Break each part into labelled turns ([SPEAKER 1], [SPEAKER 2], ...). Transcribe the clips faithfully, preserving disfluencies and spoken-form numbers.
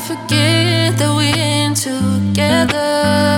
[SPEAKER 1] forget that we're in together.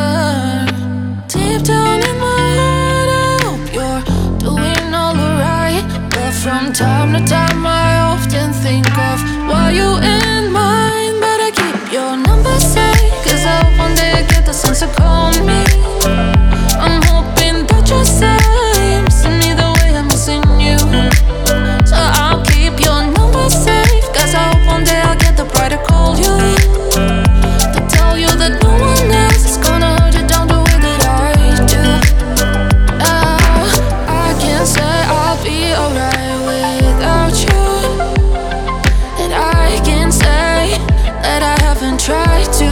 [SPEAKER 1] Deep down in my heart, I hope you're doing all alright. But from time to time, I often think of why you in mine. But I keep your number safe, cause I hope one day I get the sense to call me. I'm hoping that you're safe, missing me the way I'm missing you. So I'll keep your number safe, cause I hope one day I'll get the pride to call you, to tell you that no one else is gonna hurt you down the way that I do. uh, I can say I'll be alright without you, and I can say that I haven't tried to.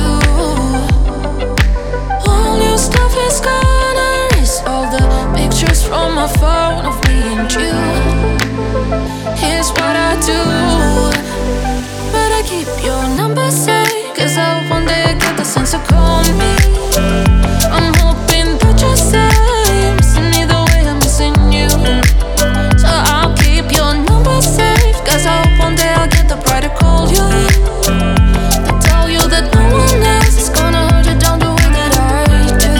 [SPEAKER 1] All your stuff is gone, erase all the pictures from my phone of me and you. Here's what I do, but I keep your number safe, cause I hope one day I get the sense to call me. I'm hoping that you're safe, missing me the way I'm missing you. So I'll keep your number safe, cause I hope one day I'll get the pride to call you, to tell you that no one else is gonna hurt you down the way that I do.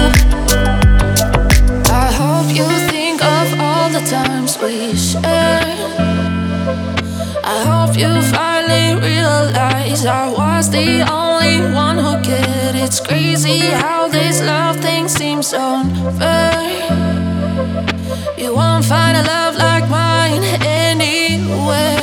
[SPEAKER 1] I hope you think of all the times we shared. I hope you finally realize I was the only one who cared. It's crazy how this love thing seems so unfair. You won't find a love like mine anywhere.